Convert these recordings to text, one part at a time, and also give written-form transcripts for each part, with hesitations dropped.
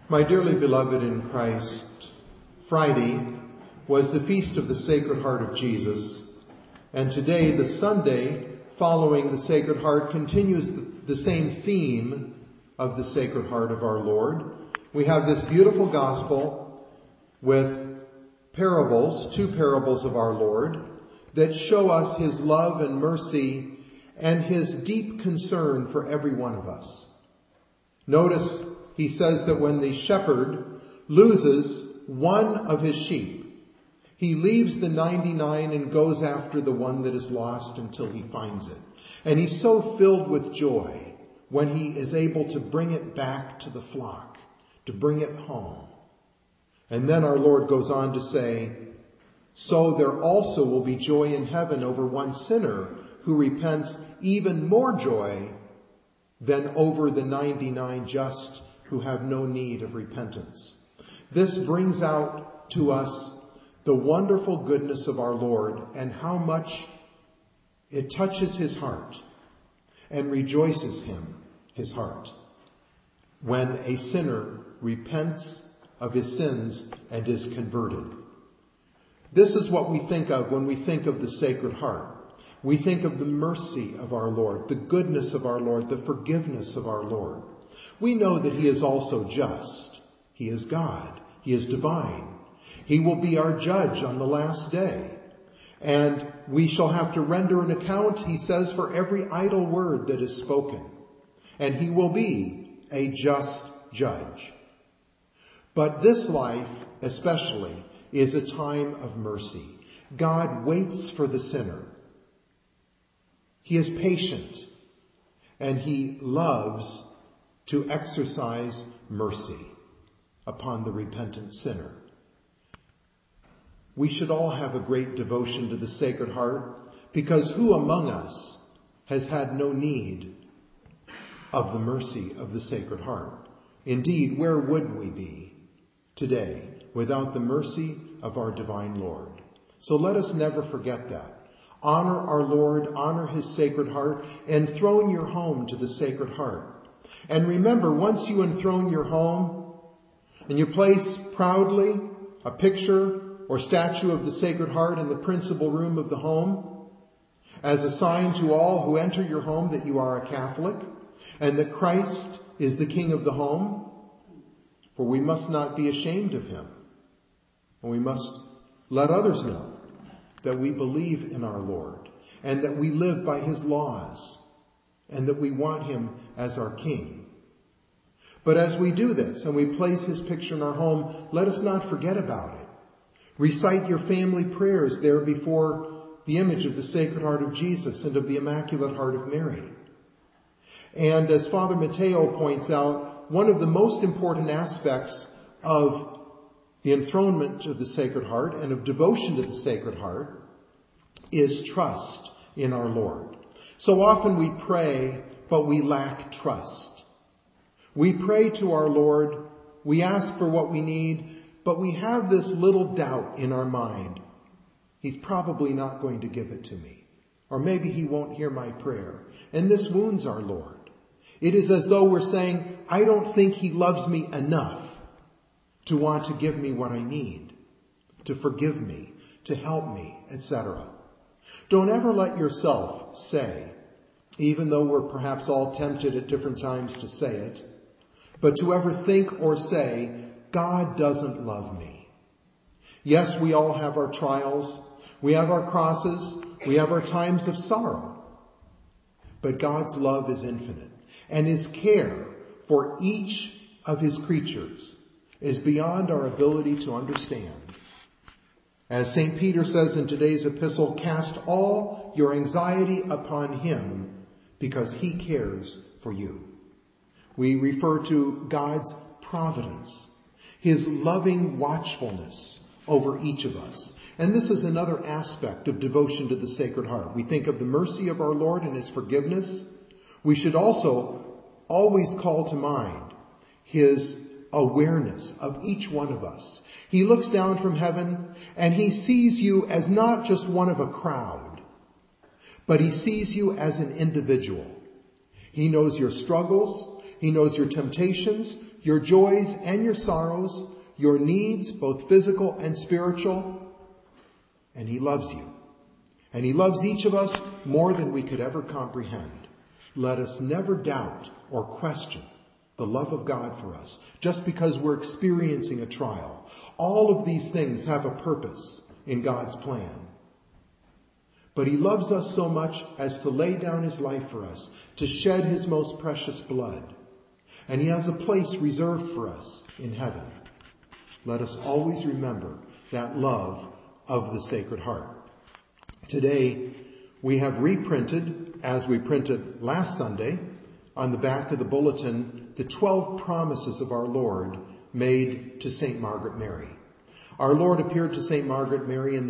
My dearly beloved in Christ, Friday was the Feast of the Sacred Heart of Jesus, and today, the Sunday following the Sacred Heart, continues the same theme of the Sacred Heart of our Lord. We have this beautiful gospel with parables, 2 parables of our Lord, that show us his love and mercy and his deep concern for every one of us. Notice he says that when the shepherd loses one of his sheep, he leaves the 99 and goes after the one that is lost until he finds it. And he's so filled with joy when he is able to bring it back to the flock, to bring it home. And then our Lord goes on to say, so there also will be joy in heaven over one sinner who repents, even more joy than over the 99 just who have no need of repentance. This brings out to us the wonderful goodness of our Lord and how much it touches his heart and rejoices his heart, when a sinner repents of his sins and is converted. This is what we think of when we think of the Sacred Heart. We think of the mercy of our Lord, the goodness of our Lord, the forgiveness of our Lord. We know that he is also just. He is God. He is divine. He will be our judge on the last day. And we shall have to render an account, he says, for every idle word that is spoken. And he will be a just judge. But this life, especially, is a time of mercy. God waits for the sinner. He is patient, and he loves to exercise mercy upon the repentant sinner. We should all have a great devotion to the Sacred Heart, because who among us has had no need of the mercy of the Sacred Heart? Indeed, where would we be today without the mercy of our divine Lord? So let us never forget that. Honor our Lord, honor his Sacred Heart, enthrone your home to the Sacred Heart. And remember, once you enthrone your home and you place proudly a picture or statue of the Sacred Heart in the principal room of the home, as a sign to all who enter your home that you are a Catholic and that Christ is the King of the home, for we must not be ashamed of him. And we must let others know that we believe in our Lord and that we live by his laws and that we want him as our King. But as we do this and we place his picture in our home, let us not forget about it. Recite your family prayers there before the image of the Sacred Heart of Jesus and of the Immaculate Heart of Mary. And as Father Mateo points out, one of the most important aspects of the enthronement of the Sacred Heart and of devotion to the Sacred Heart is trust in our Lord. So often we pray, but we lack trust. We pray to our Lord, we ask for what we need, but we have this little doubt in our mind. He's probably not going to give it to me. Or maybe he won't hear my prayer. And this wounds our Lord. It is as though we're saying, I don't think he loves me enough to want to give me what I need, to forgive me, to help me, etc. Don't ever let yourself say, even though we're perhaps all tempted at different times to say it, but to ever think or say, God doesn't love me. Yes, we all have our trials, we have our crosses, we have our times of sorrow, but God's love is infinite, and his care for each of his creatures is beyond our ability to understand. As St. Peter says in today's epistle, cast all your anxiety upon him because he cares for you. We refer to God's providence, his loving watchfulness over each of us. And this is another aspect of devotion to the Sacred Heart. We think of the mercy of our Lord and his forgiveness. We should also always call to mind his awareness of each one of us. He looks down from heaven and he sees you as not just one of a crowd, but he sees you as an individual. He knows your struggles. He knows your temptations, your joys and your sorrows, your needs, both physical and spiritual. And he loves you. And he loves each of us more than we could ever comprehend. Let us never doubt or question the love of God for us just because we're experiencing a trial. All of these things have a purpose in God's plan. But he loves us so much as to lay down his life for us, to shed his most precious blood. And he has a place reserved for us in heaven. Let us always remember that love of the Sacred Heart. Today, we have reprinted, as we printed last Sunday, on the back of the bulletin, the 12 promises of our Lord made to St. Margaret Mary. Our Lord appeared to St. Margaret Mary in the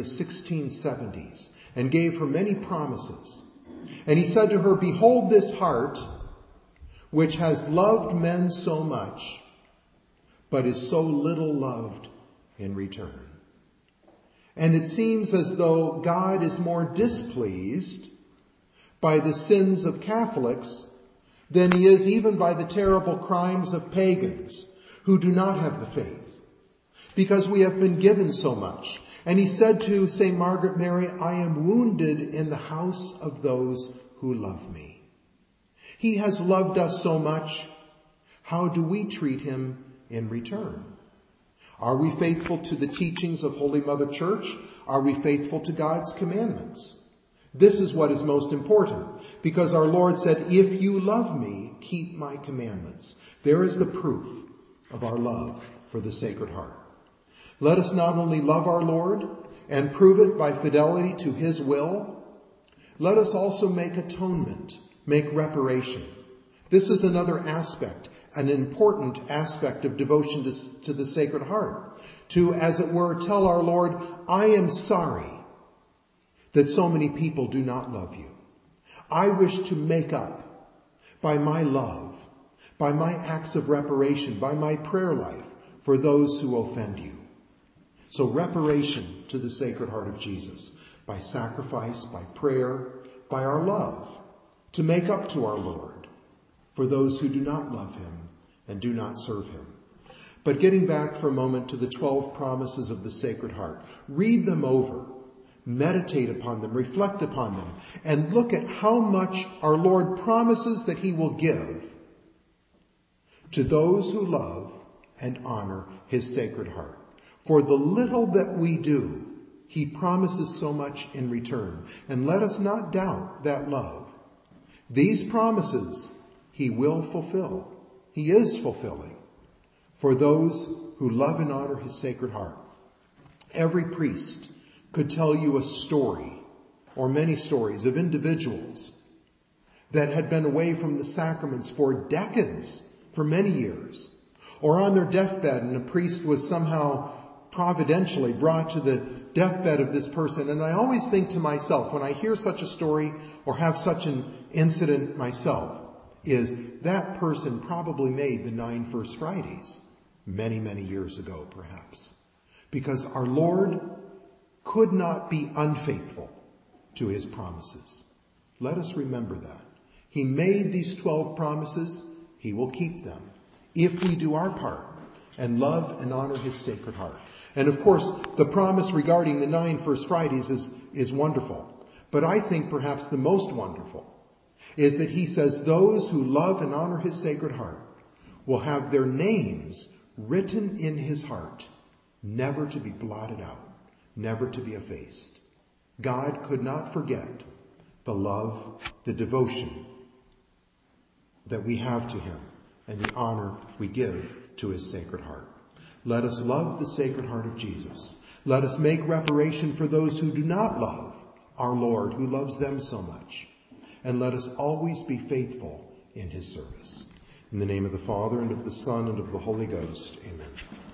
1670s and gave her many promises. And he said to her, "Behold this heart, which has loved men so much, but is so little loved in return." And it seems as though God is more displeased by the sins of Catholics than he is even by the terrible crimes of pagans who do not have the faith, because we have been given so much. And he said to St. Margaret Mary, "I am wounded in the house of those who love me." He has loved us so much. How do we treat him in return? Are we faithful to the teachings of Holy Mother Church? Are we faithful to God's commandments? This is what is most important, because our Lord said, "If you love me, keep my commandments." There is the proof of our love for the Sacred Heart. Let us not only love our Lord and prove it by fidelity to his will, let us also make atonement, make reparation. This is another aspect, an important aspect of devotion to the Sacred Heart. To, as it were, tell our Lord, "I am sorry that so many people do not love you. I wish to make up by my love, by my acts of reparation, by my prayer life for those who offend you." So reparation to the Sacred Heart of Jesus by sacrifice, by prayer, by our love, to make up to our Lord for those who do not love him and do not serve him. But getting back for a moment to the 12 promises of the Sacred Heart, read them over, meditate upon them, reflect upon them, and look at how much our Lord promises that he will give to those who love and honor his Sacred Heart. For the little that we do, he promises so much in return. And let us not doubt that love. These promises he will fulfill. He is fulfilling for those who love and honor his Sacred Heart. Every priest could tell you a story or many stories of individuals that had been away from the sacraments for decades, for many years, or on their deathbed, and a priest was somehow providentially brought to the deathbed of this person. And I always think to myself, when I hear such a story or have such an incident myself, is that person probably made the 9 First Fridays many, many years ago, perhaps. Because our Lord could not be unfaithful to his promises. Let us remember that. He made these 12 promises. He will keep them if we do our part and love and honor his Sacred Heart. And of course, the promise regarding the 9 First Fridays is wonderful. But I think perhaps the most wonderful is that he says those who love and honor his Sacred Heart will have their names written in his heart, never to be blotted out, never to be effaced. God could not forget the love, the devotion that we have to him and the honor we give to his Sacred Heart. Let us love the Sacred Heart of Jesus. Let us make reparation for those who do not love our Lord, who loves them so much. And let us always be faithful in his service. In the name of the Father, and of the Son, and of the Holy Ghost. Amen.